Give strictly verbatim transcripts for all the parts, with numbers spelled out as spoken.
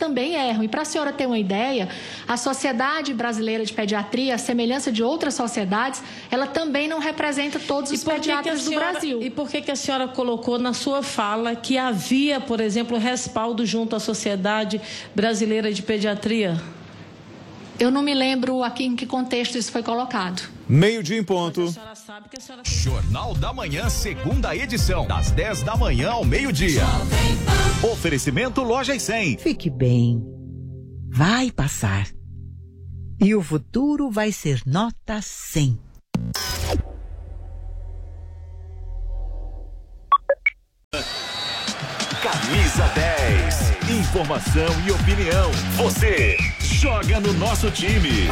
também erram. E para a senhora ter uma ideia, a Sociedade Brasileira de Pediatria, à semelhança de outras sociedades, ela também não representa todos os pediatras do Brasil. E por que que a senhora colocou na sua fala que havia, por exemplo, respaldo junto à Sociedade Brasileira de Pediatria? Eu não me lembro aqui em que contexto isso foi colocado. Meio-dia em ponto. Sabe que a senhora... Jornal da Manhã, segunda edição, das dez da manhã ao meio-dia. Oferecimento Lojas cem. Fique bem. Vai passar. E o futuro vai ser nota cem. Camisa dez. Informação e opinião. Você joga no nosso time.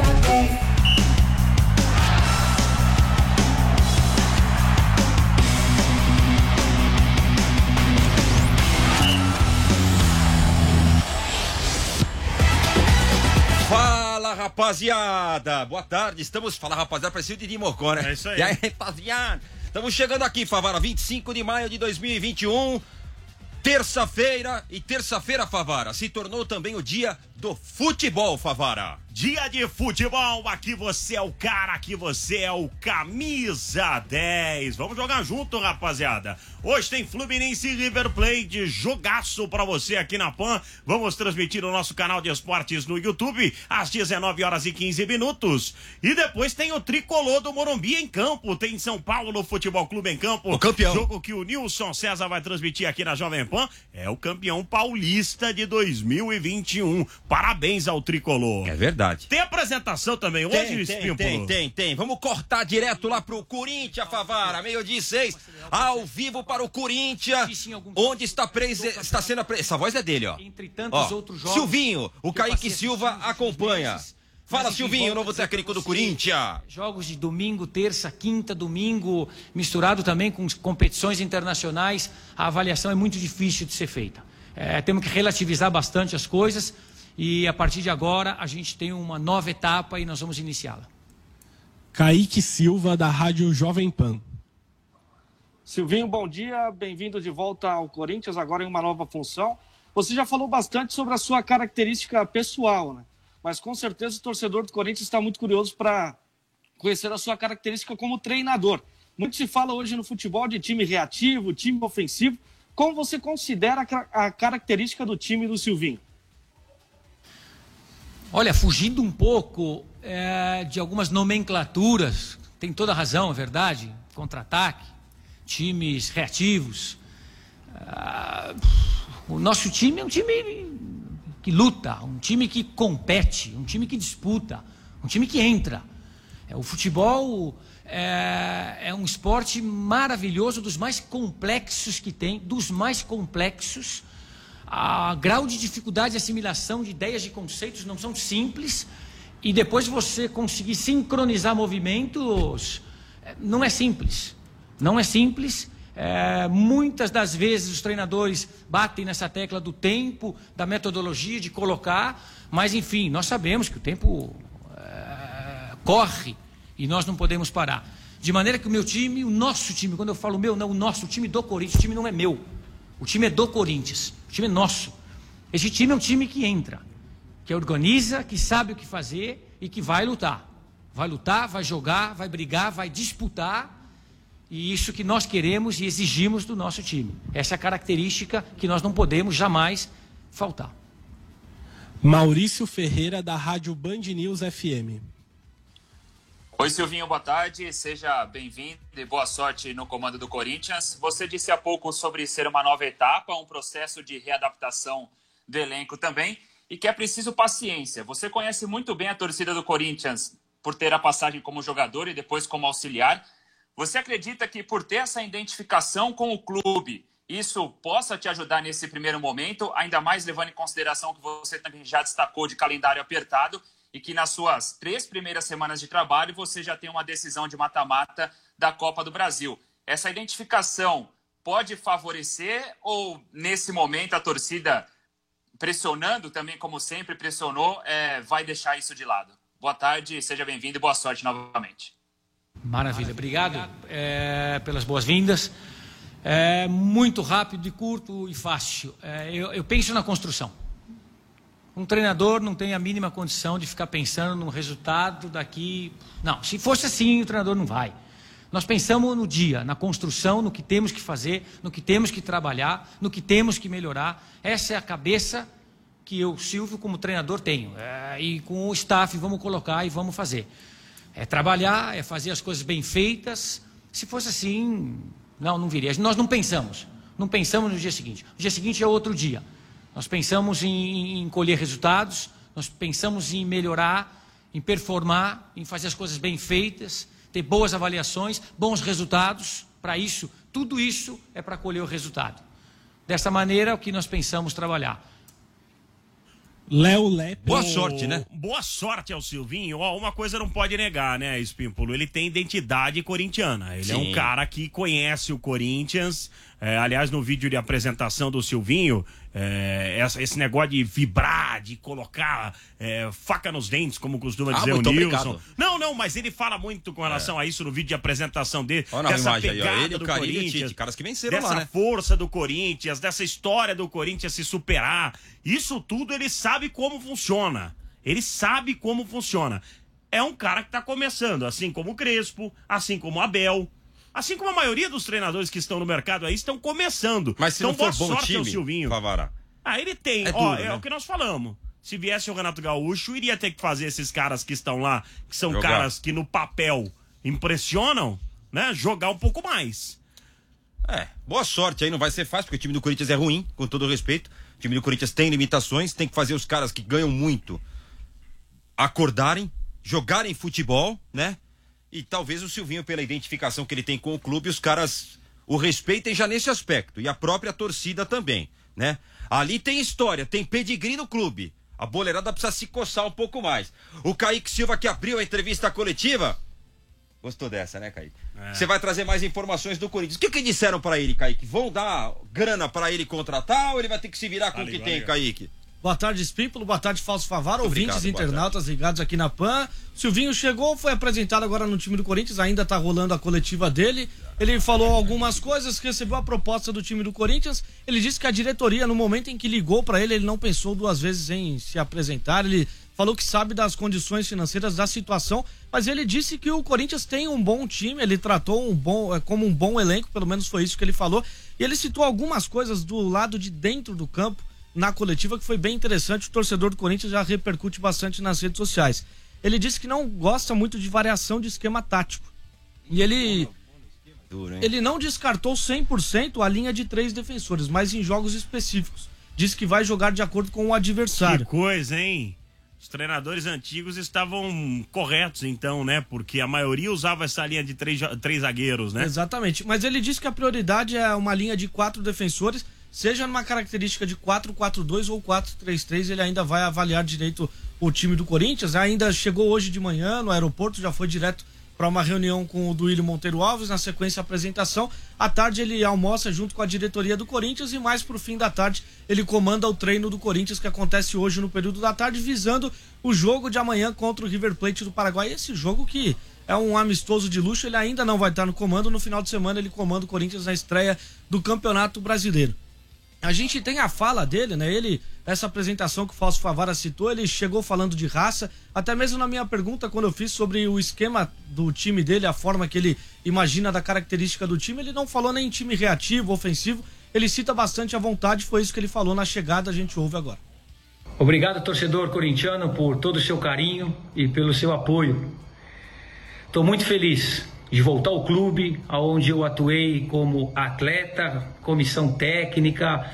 Fala, rapaziada! Boa tarde, estamos... Fala, rapaziada, parecia o Didi Mocó, né? É isso aí. E aí, rapaziada? Estamos chegando aqui, Favara, vinte e cinco de maio de dois mil e vinte e um, terça-feira, e terça-feira, Favara, se tornou também o dia do futebol, Favara. Dia de futebol, aqui você é o cara, aqui você é o camisa dez. Vamos jogar junto, rapaziada. Hoje tem Fluminense e River Plate, jogaço pra você aqui na Pan. Vamos transmitir no nosso canal de esportes no YouTube às dezenove horas e quinze minutos. E depois tem o Tricolor do Morumbi em campo. Tem São Paulo Futebol Clube em campo. O campeão. Jogo que o Nilson César vai transmitir aqui na Jovem Pan. É o campeão paulista de dois mil e vinte e um. Parabéns ao Tricolor. É verdade. Tem apresentação também Tem, hoje, tem, Espímpolo? tem, tem, tem. Vamos cortar direto lá pro Corinthians, Favara, meio-dia e seis, ao vivo para o Corinthians, onde está, prese... está sendo... Apre... Essa voz é dele, ó. Entre tantos ó. outros jogos, Silvinho, o Kaique Silva acompanha. Fala, Silvinho, o novo técnico do Corinthians. Jogos de domingo, terça, quinta, domingo, misturado também com competições internacionais, a avaliação é muito difícil de ser feita. É, temos que relativizar bastante as coisas e a partir de agora a gente tem uma nova etapa e nós vamos iniciá-la. Kaique Silva, da Rádio Jovem Pan. Silvinho, bom dia, bem-vindo de volta ao Corinthians, agora em uma nova função. Você já falou bastante sobre a sua característica pessoal, né? Mas com certeza o torcedor do Corinthians está muito curioso para conhecer a sua característica como treinador. Muito se fala hoje no futebol de time reativo, time ofensivo. Como você considera a característica do time do Silvinho? Olha, fugindo um pouco é, de algumas nomenclaturas, tem toda a razão, é verdade, contra-ataque, times reativos. Ah, o nosso time é um time que luta, um time que compete, um time que disputa, um time que entra. É, o futebol é, é um esporte maravilhoso, dos mais complexos que tem, dos mais complexos. A grau de dificuldade de assimilação de ideias, de conceitos não são simples, e depois você conseguir sincronizar movimentos não é simples, não é simples. É, muitas das vezes os treinadores batem nessa tecla do tempo, da metodologia, de colocar, mas enfim, nós sabemos que o tempo é, corre e nós não podemos parar. De maneira que o meu time, o nosso time, quando eu falo meu, não, o nosso time do Corinthians, o time não é meu, o time é do Corinthians, o time é nosso. Esse time é um time que entra, que organiza, que sabe o que fazer e que vai lutar. Vai lutar, vai jogar, vai brigar, vai disputar. E isso que nós queremos e exigimos do nosso time. Essa é a característica que nós não podemos jamais faltar. Maurício Ferreira, da Rádio Band News F M. Oi, Silvinho, boa tarde. Seja bem-vindo e boa sorte no comando do Corinthians. Você disse há pouco sobre ser uma nova etapa, um processo de readaptação do elenco também, e que é preciso paciência. Você conhece muito bem a torcida do Corinthians por ter a passagem como jogador e depois como auxiliar. Você acredita que por ter essa identificação com o clube, isso possa te ajudar nesse primeiro momento, ainda mais levando em consideração que você também já destacou de calendário apertado e que nas suas três primeiras semanas de trabalho você já tem uma decisão de mata-mata da Copa do Brasil. Essa identificação pode favorecer ou nesse momento a torcida pressionando também, como sempre pressionou, é, vai deixar isso de lado? Boa tarde, seja bem-vindo e boa sorte novamente. Maravilha, obrigado é, pelas boas-vindas. É, muito rápido, e curto e fácil. É, eu, eu penso na construção. Um treinador não tem a mínima condição de ficar pensando no resultado daqui... Não, se fosse assim, o treinador não vai. Nós pensamos no dia, na construção, no que temos que fazer, no que temos que trabalhar, no que temos que melhorar. Essa é a cabeça que eu, Silvio, como treinador, tenho. É, e com o staff vamos colocar e vamos fazer. É trabalhar, é fazer as coisas bem feitas. Se fosse assim, não, não viria. Nós não pensamos. Não pensamos no dia seguinte. O dia seguinte é outro dia. Nós pensamos em, em colher resultados, nós pensamos em melhorar, em performar, em fazer as coisas bem feitas, ter boas avaliações, bons resultados. Para isso, tudo isso é para colher o resultado. Dessa maneira, é o que nós pensamos trabalhar. Léo Lepe. Boa sorte, né? Boa sorte ao Silvinho. Ó, uma coisa não pode negar, né, Espímpolo? Ele tem identidade corintiana. Ele Sim. é um cara que conhece o Corinthians. É, aliás, no vídeo de apresentação do Silvinho, é, essa, esse negócio de vibrar, de colocar é, faca nos dentes, como costuma dizer ah, o Nilson. Obrigado. Não, não, mas ele fala muito com relação é. a isso no vídeo de apresentação dele. Olha dessa imagem pegada aí, ó. Ele, do o Corinthians, caras que venceram dessa lá, né? força do Corinthians, dessa história do Corinthians se superar. Isso tudo ele sabe como funciona. Ele sabe como funciona. É um cara que tá começando, assim como o Crespo, assim como o Abel. Assim como a maioria dos treinadores que estão no mercado aí estão começando. Mas se então, não for boa bom sorte time, ao Silvinho. Favara. Ah, ele tem. É, Ó, duro, é né? o que nós falamos. Se viesse o Renato Gaúcho, iria ter que fazer esses caras que estão lá, que são Jogar. caras que no papel impressionam, né? Jogar um pouco mais. É, boa sorte aí, não vai ser fácil, porque o time do Corinthians é ruim, com todo respeito. O time do Corinthians tem limitações, tem que fazer os caras que ganham muito acordarem, jogarem futebol, né? E talvez o Silvinho, pela identificação que ele tem com o clube, os caras o respeitem já nesse aspecto. E a própria torcida também, né? Ali tem história, tem pedigree no clube. A boleirada precisa se coçar um pouco mais. O Kaique Silva, que abriu a entrevista coletiva... Gostou dessa, né, Kaique? É. Você vai trazer mais informações do Corinthians. O que que disseram pra ele, Kaique? Vão dar grana pra ele contratar ou ele vai ter que se virar com o que tem, Kaique? Boa tarde, Espímpolo. Boa tarde, Falso Favara. Ouvintes e internautas ligados aqui na Pan. Silvinho chegou, foi apresentado agora no time do Corinthians, ainda tá rolando a coletiva dele. Ele falou algumas coisas, recebeu a proposta do time do Corinthians. Ele disse que a diretoria, no momento em que ligou pra ele, ele não pensou duas vezes em se apresentar. Ele falou que sabe das condições financeiras da situação, mas ele disse que o Corinthians tem um bom time, ele tratou um bom, como um bom elenco, pelo menos foi isso que ele falou. E ele citou algumas coisas do lado de dentro do campo, na coletiva, que foi bem interessante. O torcedor do Corinthians já repercute bastante nas redes sociais. Ele disse que não gosta muito de variação de esquema tático. E ele Duro, ele não descartou cem por cento a linha de três defensores, mas em jogos específicos. Disse que vai jogar de acordo com o adversário. Que coisa, hein? Os treinadores antigos estavam corretos, então, né? Porque a maioria usava essa linha de três, três zagueiros, né? Exatamente. Mas ele disse que a prioridade é uma linha de quatro defensores, seja numa característica de quatro quatro dois ou quatro três três, ele ainda vai avaliar direito o time do Corinthians. Ainda chegou hoje de manhã no aeroporto, já foi direto para uma reunião com o Duílio Monteiro Alves, na sequência a apresentação. À tarde ele almoça junto com a diretoria do Corinthians e mais pro fim da tarde ele comanda o treino do Corinthians, que acontece hoje no período da tarde, visando o jogo de amanhã contra o River Plate do Paraguai. Esse jogo que é um amistoso de luxo, ele ainda não vai estar no comando. No final de semana ele comanda o Corinthians na estreia do Campeonato Brasileiro. A gente tem a fala dele, né? Ele, essa apresentação que o Falso Favara citou, ele chegou falando de raça, até mesmo na minha pergunta, quando eu fiz sobre o esquema do time dele, a forma que ele imagina da característica do time, ele não falou nem time reativo, ofensivo, ele cita bastante à vontade, foi isso que ele falou na chegada, a gente ouve agora. Obrigado, torcedor corintiano, por todo o seu carinho e pelo seu apoio. Estou muito feliz de voltar ao clube, onde eu atuei como atleta, comissão técnica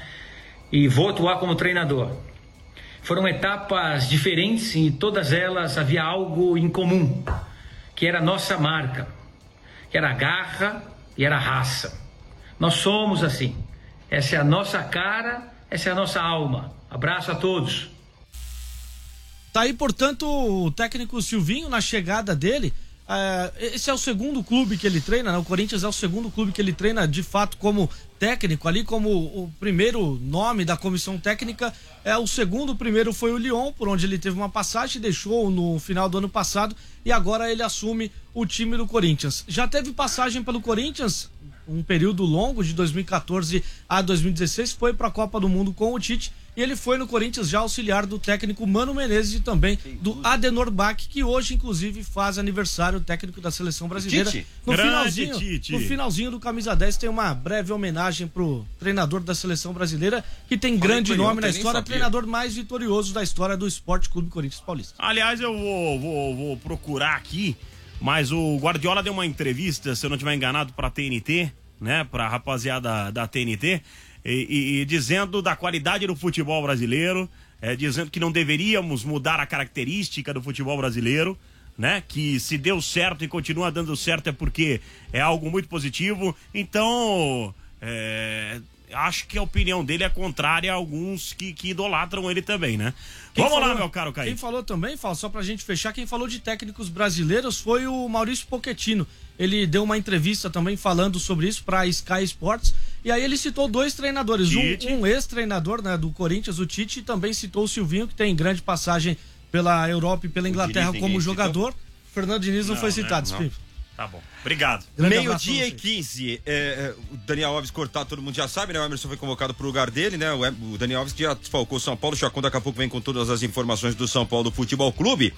e vou atuar como treinador. Foram etapas diferentes e em todas elas havia algo em comum, que era a nossa marca, que era a garra e era a raça. Nós somos assim, essa é a nossa cara, essa é a nossa alma. Abraço a todos. Tá aí, portanto, o técnico Silvinho, na chegada dele. Uh, esse é o segundo clube que ele treina, né? O Corinthians é o segundo clube que ele treina de fato como técnico, ali como o primeiro nome da comissão técnica é o segundo. O primeiro foi o Lyon, por onde ele teve uma passagem, deixou no final do ano passado e agora ele assume o time do Corinthians. Já teve passagem pelo Corinthians, um período longo de dois mil e quatorze a dois mil e dezesseis, foi para a Copa do Mundo com o Tite e ele foi no Corinthians já auxiliar do técnico Mano Menezes e também do Adenor Bach, que hoje inclusive faz aniversário, o técnico da seleção brasileira. Tite. No Grande finalzinho, Tite. no finalzinho do Camisa dez tem uma breve homenagem pro treinador da seleção brasileira, que tem Falei grande eu, nome na nem história, sabia. treinador mais vitorioso da história do Esporte Clube Corinthians Paulista. Aliás, eu vou, vou, vou procurar aqui, mas o Guardiola deu uma entrevista, se eu não estiver enganado, pra T N T, né? Pra rapaziada da T N T, e, e, e dizendo da qualidade do futebol brasileiro, é, dizendo que não deveríamos mudar a característica do futebol brasileiro, né? Que se deu certo e continua dando certo é porque é algo muito positivo. Então, é, acho que a opinião dele é contrária a alguns que, que idolatram ele também, né? Quem Vamos falou, lá, meu caro Kaique. Quem falou também, Fala, só pra gente fechar, quem falou de técnicos brasileiros foi o Maurício Pochettino. Ele deu uma entrevista também falando sobre isso pra Sky Sports, e aí ele citou dois treinadores, um, um ex-treinador, né, do Corinthians, o Tite, e também citou o Silvinho, que tem grande passagem pela Europa e pela Inglaterra como jogador. Fernando Diniz não, não foi citado, né? Não. Tá bom, obrigado. Meio-dia e quinze, é, é, o Daniel Alves cortado, todo mundo já sabe, né? O Emerson foi convocado pro lugar dele, né? O, o Daniel Alves que já desfalcou o São Paulo, o Chacon daqui a pouco vem com todas as informações do São Paulo Futebol Clube,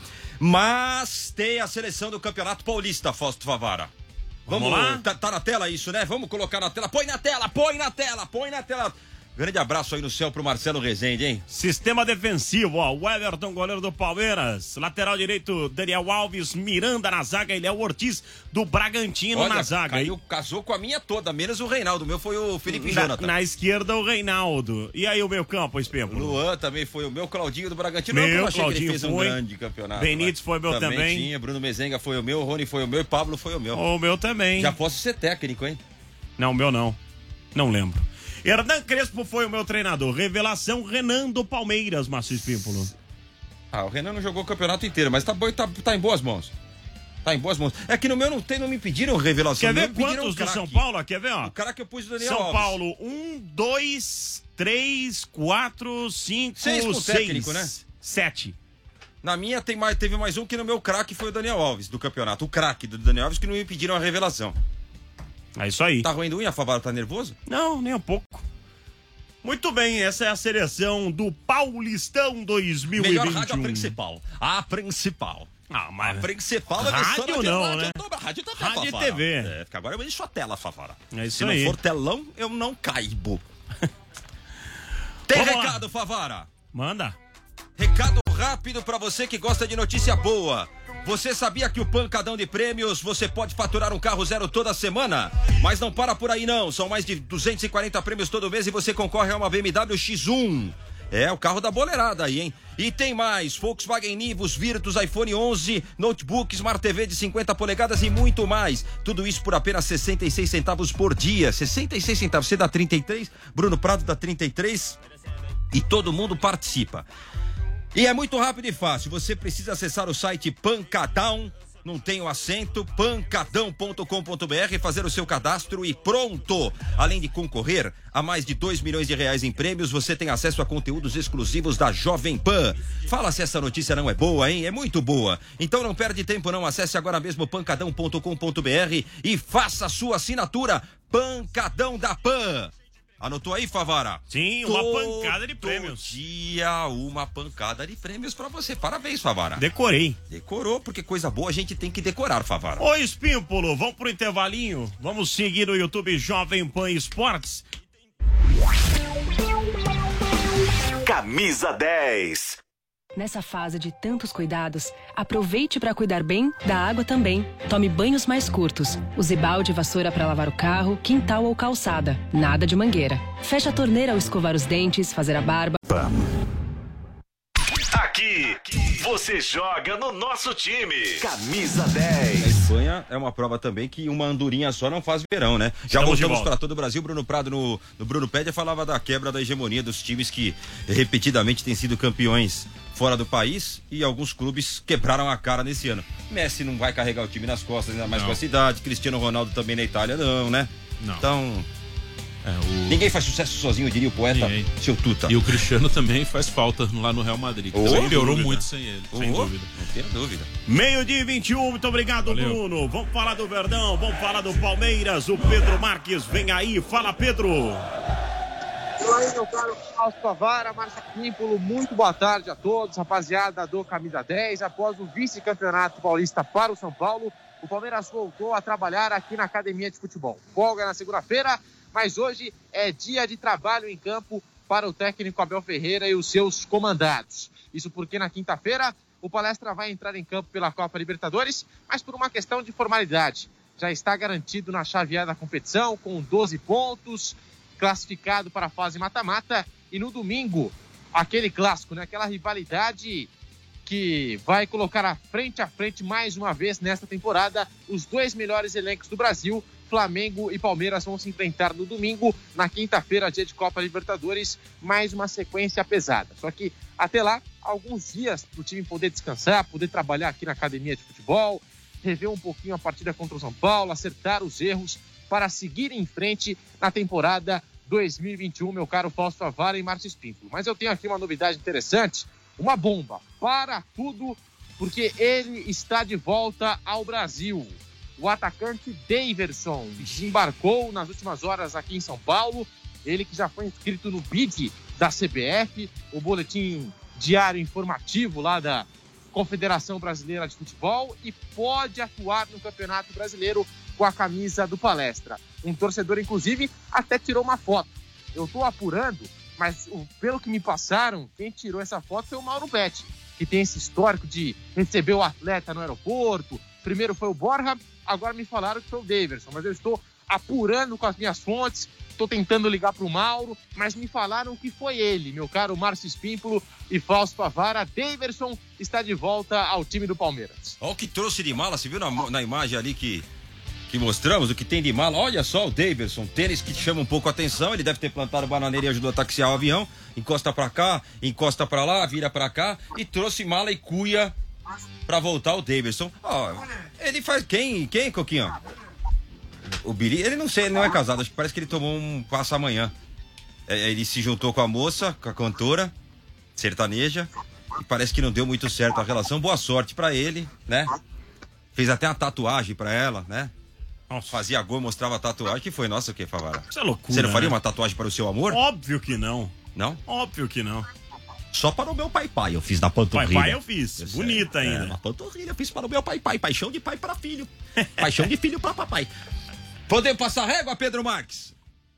mas tem a seleção do Campeonato Paulista, Fausto Favara. Vamos, Vamos lá? Tá, tá na tela isso, né? Vamos colocar na tela, põe na tela, põe na tela, põe na tela. Grande abraço aí no céu pro Marcelo Rezende, hein? Sistema defensivo, ó. O Everton, goleiro do Palmeiras. Lateral direito, Daniel Alves. Miranda na zaga. Ele é o Ortiz do Bragantino. Olha, na zaga. Caiu, casou com a minha toda, menos o Reinaldo. O meu foi o Felipe na, Jonathan. Na esquerda, o Reinaldo. E aí, o meu campo, Espempo? Luan também foi o meu. Claudinho do Bragantino. Meu, eu achei Claudinho que ele fez foi. um grande campeonato. Benítez foi meu também. também. Tinha. Bruno Mezenga foi o meu. Rony foi o meu. E Pablo foi o meu. O meu também. Já posso ser técnico, hein? Não, o meu não. Não lembro. Hernan Crespo foi o meu treinador. Revelação, Renan do Palmeiras, Márcio Espímpolo. Ah, o Renan não jogou o campeonato inteiro, mas tá, tá, tá em boas mãos. Tá em boas mãos. É que no meu não tem, não me pediram revelação. Quer ver me quantos do São Paulo? Quer ver, ó? O cara que eu pus do Daniel São Alves. Paulo, um, dois, três, quatro, cinco, seis. Com seis. técnico, né? Sete. Na minha tem mais, teve mais um que no meu craque foi o Daniel Alves, do campeonato. O craque do Daniel Alves que não me pediram a revelação. É isso aí. Tá roendo unha, Favara? Tá nervoso? Não, nem um pouco. Muito bem, essa é a seleção do Paulistão dois mil e vinte e um. Melhor rádio, a principal. A principal. Ah, mas... A principal rádio é não, rádio, né? Dobra, rádio também, Rádio Favara. e T V. É, porque agora eu encho a tela, Favara. É isso Se aí. não for telão, eu não caibo. Tem Vamos recado, lá. Favara? Manda. Recado rápido pra você que gosta de notícia boa. Você sabia que o Pancadão de Prêmios você pode faturar um carro zero toda semana? Mas não para por aí não, são mais de duzentos e quarenta prêmios todo mês e você concorre a uma B M W X um. É, o carro da boleirada aí, hein? E tem mais, Volkswagen Nivus, Virtus, iPhone onze, notebook, Smart T V de cinquenta polegadas e muito mais. Tudo isso por apenas sessenta e seis centavos por dia. sessenta e seis centavos, você dá trinta e três, Bruno Prado dá trinta e três e todo mundo participa. E é muito rápido e fácil, você precisa acessar o site Pancadão, não tem o acento, pancadão ponto com ponto br, fazer o seu cadastro e pronto! Além de concorrer a mais de dois milhões de reais em prêmios, você tem acesso a conteúdos exclusivos da Jovem Pan. Fala se essa notícia não é boa, hein? É muito boa. Então não perde tempo não, acesse agora mesmo pancadão ponto com ponto br e faça a sua assinatura Pancadão da Pan. Anotou aí, Favara? Sim, uma Todo pancada de prêmios. dia uma pancada de prêmios pra você. Parabéns, Favara. Decorei. Decorou, porque coisa boa a gente tem que decorar, Favara. Oi, Espímpolo, vamos pro intervalinho. Vamos seguir no YouTube Jovem Pan Esportes. Camisa dez. Nessa fase de tantos cuidados, aproveite para cuidar bem da água também. Tome banhos mais curtos. Use balde e vassoura para lavar o carro, quintal ou calçada. Nada de mangueira. Feche a torneira ao escovar os dentes, fazer a barba. Aqui, você joga no nosso time. Camisa dez. A Espanha é uma prova também que uma andorinha só não faz verão, né? Já Estamos voltamos para todo o Brasil. Bruno Prado no, no Bruno Pédia falava da quebra da hegemonia dos times que repetidamente têm sido campeões fora do país e alguns clubes quebraram a cara nesse ano. Messi não vai carregar o time nas costas, ainda mais Não. com a cidade. Cristiano Ronaldo também na Itália, não, né? Não. Então... É, o... Ninguém faz sucesso sozinho, diria o poeta Ninguém. Seu Tuta. E o Cristiano também faz falta lá no Real Madrid. Oh, Também piorou dúvida. muito sem ele, sem Oh, dúvida. Não tenho dúvida. Meio-dia e vinte e um, muito obrigado, Valeu. Bruno. Vamos falar do Verdão, vamos falar do Palmeiras. O Pedro Marques vem aí. Fala, Pedro. Olá aí, meu caro Fausto Favara, Márcio Pímpolo, muito boa tarde a todos, rapaziada do Camisa dez. Após o vice-campeonato paulista para o São Paulo, o Palmeiras voltou a trabalhar aqui na academia de futebol. Folga na segunda-feira, mas hoje é dia de trabalho em campo para o técnico Abel Ferreira e os seus comandados. Isso porque na quinta-feira o Palestra vai entrar em campo pela Copa Libertadores, mas por uma questão de formalidade. Já está garantido na chave A da competição, com doze pontos, classificado para a fase mata-mata, e no domingo, aquele clássico, né? Aquela rivalidade que vai colocar a frente a frente mais uma vez nesta temporada os dois melhores elencos do Brasil. Flamengo e Palmeiras vão se enfrentar no domingo, na quinta-feira, dia de Copa Libertadores, mais uma sequência pesada. Só que até lá, alguns dias para o time poder descansar, poder trabalhar aqui na academia de futebol, rever um pouquinho a partida contra o São Paulo, acertar os erros para seguir em frente na temporada dois mil e vinte e um, meu caro Fausto Favara e Márcio Pímpolo. Mas eu tenho aqui uma novidade interessante, uma bomba para tudo, porque ele está de volta ao Brasil. O atacante Daverson desembarcou nas últimas horas aqui em São Paulo, ele que já foi inscrito no B I D da C B F, o boletim diário informativo lá da Confederação Brasileira de Futebol, e pode atuar no Campeonato Brasileiro com a camisa do Palestra. Um torcedor, inclusive, até tirou uma foto. Eu estou apurando, mas pelo que me passaram, quem tirou essa foto foi o Mauro Betti, que tem esse histórico de receber o atleta no aeroporto. Primeiro foi o Borja, agora me falaram que foi o Daverson, mas eu estou apurando com as minhas fontes, estou tentando ligar para o Mauro, mas me falaram que foi ele, meu caro Márcio Pímpolo e Fausto Favara. Daverson está de volta ao time do Palmeiras. Olha o que trouxe de mala, você viu na, na imagem ali que, que mostramos, o que tem de mala? Olha só o Daverson, tênis que chama um pouco a atenção, ele deve ter plantado bananeira e ajudou a taxiar o avião, encosta para cá, encosta para lá, vira para cá, e trouxe mala e cuia para voltar o Daverson. Ó, ele faz, quem, quem, Coquinho? O Biri, ele não sei, ele não é casado, acho que parece que ele tomou um passo amanhã. É, ele se juntou com a moça, com a cantora sertaneja, e parece que não deu muito certo a relação. Boa sorte pra ele, né? Fez até uma tatuagem pra ela, né? Nossa. Fazia gol, mostrava a tatuagem, que foi, nossa, o que, Favara? Isso é loucura, Você não faria né? uma tatuagem para o seu amor? Óbvio que não. Não? Óbvio que não. Só para o meu pai pai, eu fiz na panturrilha. Pai pai eu fiz, eu bonita sei. ainda. É, na panturrilha eu fiz para o meu pai pai, paixão de pai para filho. Paixão de filho para papai. Podemos passar régua, Pedro Marques?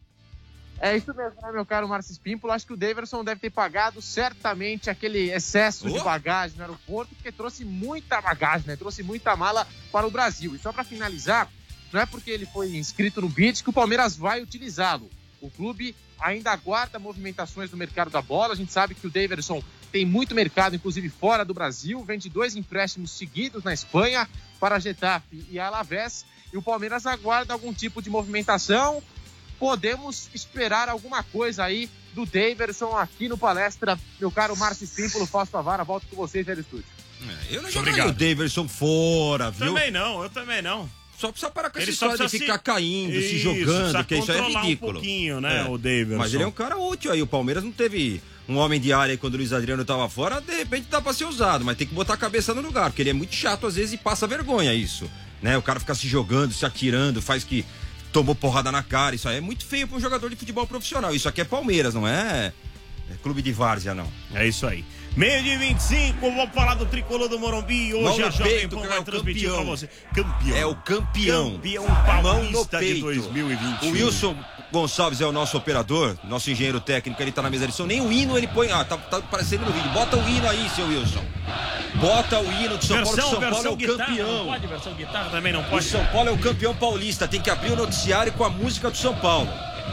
É isso mesmo, né, meu caro Márcio Pímpolo? Acho que o Daverson deve ter pagado certamente aquele excesso oh. de bagagem no aeroporto, porque trouxe muita bagagem, né? Trouxe muita mala para o Brasil. E só para finalizar, não é porque ele foi inscrito no B I D que o Palmeiras vai utilizá-lo. O clube ainda aguarda movimentações no mercado da bola. A gente sabe que o Daverson tem muito mercado, inclusive fora do Brasil. Vem de dois empréstimos seguidos na Espanha para Getafe e Alavés. E o Palmeiras aguarda algum tipo de movimentação. Podemos esperar alguma coisa aí do Daverson aqui no Palestra. Meu caro Márcio Pímpolo, Fausto Favara, volto com vocês aí no estúdio. É, eu não jogaria o Daverson fora, viu? Também não, eu também não. Só precisa parar com essa Ele história de ficar se... caindo, isso, se jogando, que isso é ridículo. um pouquinho, né, é. o Daverson. Mas ele é um cara útil aí. O Palmeiras não teve um homem de área aí quando o Luiz Adriano tava fora, de repente dá pra ser usado, mas tem que botar a cabeça no lugar, porque ele é muito chato às vezes e passa vergonha isso, né? O cara fica se jogando, se atirando, faz que tomou porrada na cara, isso aí é muito feio pra um jogador de futebol profissional. Isso aqui é Palmeiras, não é, é clube de várzea, não. É isso aí. Meio de vinte e cinco, vamos falar do Tricolor do Morumbi. Hoje a Jovem Pan vai transmitir pra você. Campeão. É o campeão. Campeão paulista de dois mil e vinte e um. O Wilson Gonçalves é o nosso operador, nosso engenheiro técnico, ele tá na mesa de som. Nem o hino ele põe. Ah, tá, tá aparecendo no vídeo. Bota o hino aí, seu Wilson. Bota o hino do São Paulo, que São Paulo é o guitarra, campeão. Não pode, versão guitarra também não pode. O São Paulo é o campeão paulista. Tem que abrir o noticiário com a música do São Paulo.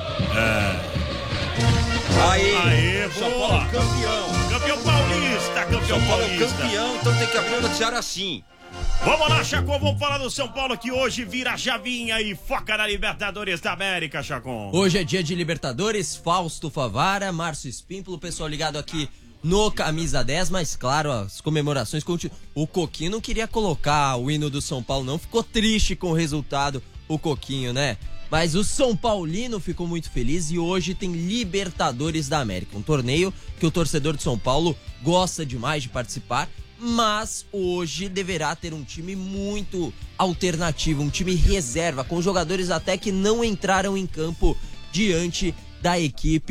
É. Aê, Aê, São boa. Paulo é campeão. Campeão paulista, campeão São Paulo paulista. é campeão, então tem que abrir o noticiário assim. Vamos lá, Chacon, vamos falar do São Paulo que hoje vira chavinha e foca na Libertadores da América, Chacon. Hoje é dia de Libertadores, Fausto Favara, Márcio Pímpolo, pessoal ligado aqui no Camisa dez, mas claro, as comemorações continuam. O Coquinho não queria colocar o hino do São Paulo, não, ficou triste com o resultado, o Coquinho, né? Mas o São Paulino ficou muito feliz e hoje tem Libertadores da América, um torneio que o torcedor de São Paulo gosta demais de participar, mas hoje deverá ter um time muito alternativo, um time reserva, com jogadores até que não entraram em campo diante da equipe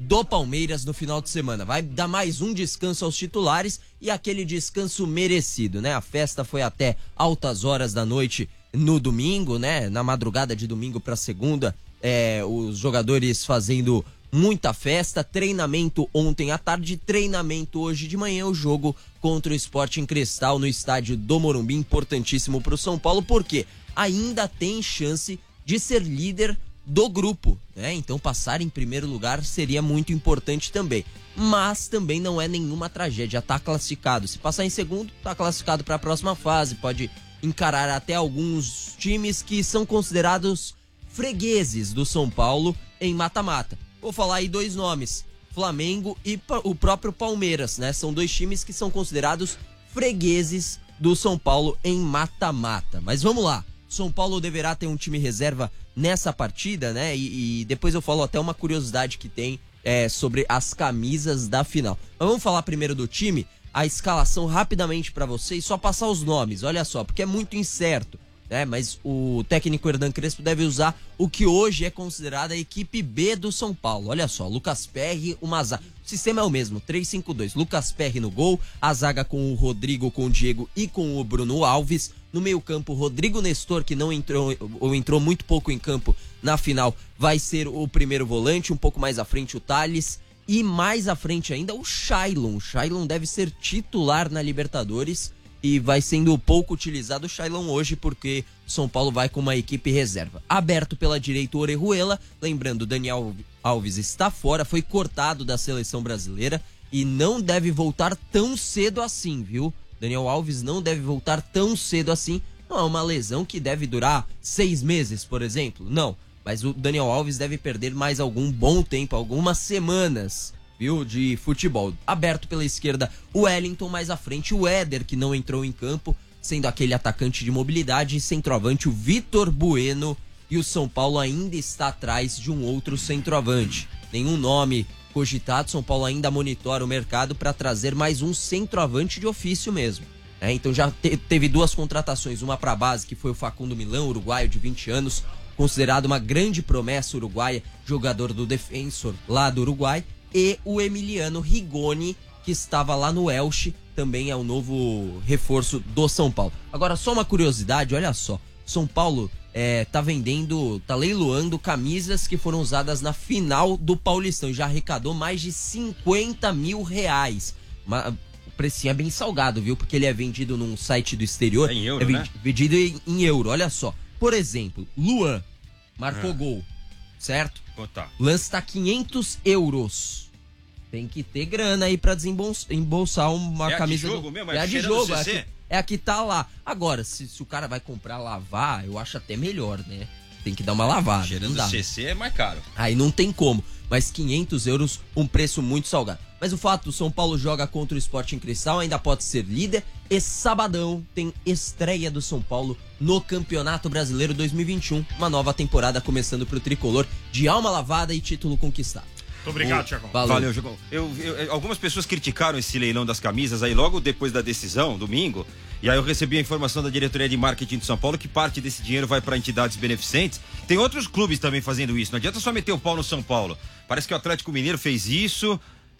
do Palmeiras no final de semana. Vai dar mais um descanso aos titulares e aquele descanso merecido, né? A festa foi até altas horas da noite no domingo, né? Na madrugada de domingo para segunda, é, os jogadores fazendo muita festa, treinamento ontem à tarde, treinamento hoje de manhã, o jogo contra o Sporting Cristal no estádio do Morumbi, importantíssimo para o São Paulo, porque ainda tem chance de ser líder do grupo, né? Então passar em primeiro lugar seria muito importante também, mas também não é nenhuma tragédia, tá classificado. Se passar em segundo, tá classificado para a próxima fase, pode encarar até alguns times que são considerados fregueses do São Paulo em mata-mata. Vou falar aí dois nomes, Flamengo e o próprio Palmeiras, né? São dois times que são considerados fregueses do São Paulo em mata-mata. Mas vamos lá, São Paulo deverá ter um time reserva nessa partida, né? E, e depois eu falo até uma curiosidade que tem é, sobre as camisas da final. Mas vamos falar primeiro do time, a escalação rapidamente para vocês, só passar os nomes, olha só, porque é muito incerto. É, mas o técnico Hernan Crespo deve usar o que hoje é considerada a equipe B do São Paulo. Olha só, Lucas Perry, uma zaga. O sistema é o mesmo, três cinco dois. Lucas Perry no gol, a zaga com o Rodrigo, com o Diego e com o Bruno Alves. No meio campo, Rodrigo Nestor, que não entrou ou entrou muito pouco em campo na final, vai ser o primeiro volante. Um pouco mais à frente o Thales. E mais à frente ainda o Shailon. O Shailon deve ser titular na Libertadores. E vai sendo pouco utilizado o Shailon hoje porque São Paulo vai com uma equipe reserva. Aberto pela direita o Orejuela, lembrando, Daniel Alves está fora, foi cortado da seleção brasileira e não deve voltar tão cedo assim, viu? Daniel Alves não deve voltar tão cedo assim, não é uma lesão que deve durar seis meses, por exemplo, não. Mas o Daniel Alves deve perder mais algum bom tempo, algumas semanas, viu, de futebol. Aberto pela esquerda o Wellington, mais à frente o Éder, que não entrou em campo, sendo aquele atacante de mobilidade, e centroavante o Vitor Bueno, e o São Paulo ainda está atrás de um outro centroavante. Nenhum nome cogitado, São Paulo ainda monitora o mercado para trazer mais um centroavante de ofício mesmo. É, então já te- teve duas contratações, uma para a base, que foi o Facundo Milão, uruguaio de vinte anos, considerado uma grande promessa uruguaia, jogador do Defensor lá do Uruguai, e o Emiliano Rigoni, que estava lá no Elche, também é o novo reforço do São Paulo. Agora, só uma curiosidade, olha só, São Paulo é, tá vendendo, tá leiloando camisas que foram usadas na final do Paulistão, já arrecadou mais de cinquenta mil reais. Uma, o precinho é bem salgado, viu? Porque ele é vendido num site do exterior, é em euro, é né? vendido em, em euro, olha só. Por exemplo, Luan marcou Ah. gol, certo? Contar. O lance tá quinhentos euros. Tem que ter grana aí pra desembolsar uma É a de camisa. jogo do... mesmo? É É a de cheirando jogo, é a C C? que, é a que tá lá. Agora, se, se o cara vai comprar lavar, eu acho até melhor, né? Tem que dar uma lavada. Cheirando não dá. C C é mais caro. Aí não tem como. Mas quinhentos euros, um preço muito salgado. Mas o fato, o São Paulo joga contra o Sporting Cristal, ainda pode ser líder. E sabadão tem estreia do São Paulo no Campeonato Brasileiro dois mil e vinte e um. Uma nova temporada começando pro tricolor, de alma lavada e título conquistado. Muito obrigado, Thiago. Valeu, Valeu Jogão. Eu, eu, algumas pessoas criticaram esse leilão das camisas aí logo depois da decisão, domingo. E aí eu recebi a informação da diretoria de marketing de São Paulo que parte desse dinheiro vai para entidades beneficentes. Tem outros clubes também fazendo isso. Não adianta só meter o pau no São Paulo. Parece que o Atlético Mineiro fez isso.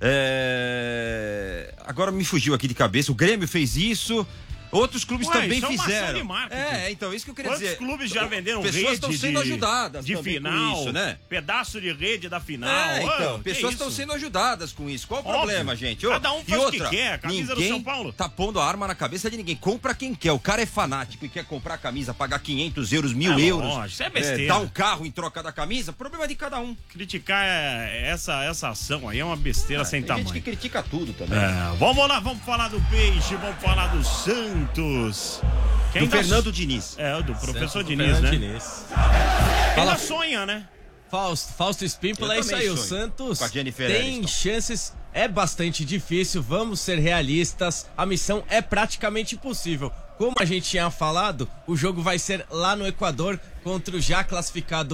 É... Agora me fugiu aqui de cabeça. O Grêmio fez isso. Outros clubes Ué, também isso é uma fizeram. ação de marketing. É, então, isso que eu queria Quantos dizer. clubes já venderam Pessoas rede estão sendo de, ajudadas de também final, com isso, né? pedaço de rede da final. É, então, Ô, que pessoas estão isso? sendo ajudadas com isso. Qual o Óbvio. problema, gente? Ô, Cada um e faz o que outra, quer, a camisa do ninguém São Paulo. tá pondo a arma na cabeça de ninguém. Compra quem quer. O cara é fanático e quer comprar a camisa, pagar quinhentos euros, mil É, euros. lógico, isso é besteira. dar um carro em troca da camisa. Problema de cada um. Criticar é- essa, essa ação aí é uma besteira Ah, sem tem tamanho. gente que critica tudo também. É, vamos lá, vamos falar do Peixe, vamos falar do Santos. Que Do ainda- Fernando Diniz. É, do professor Santos, Diniz, Fernando né? Diniz. Ainda sonha, né? Fausto, Fausto Espímpola, Eu é isso também aí. O sonho. Santos Com a Jennifer tem Aniston. chances, é bastante difícil, vamos ser realistas. A missão é praticamente impossível. Como a gente tinha falado, o jogo vai ser lá no Equador contra o já classificado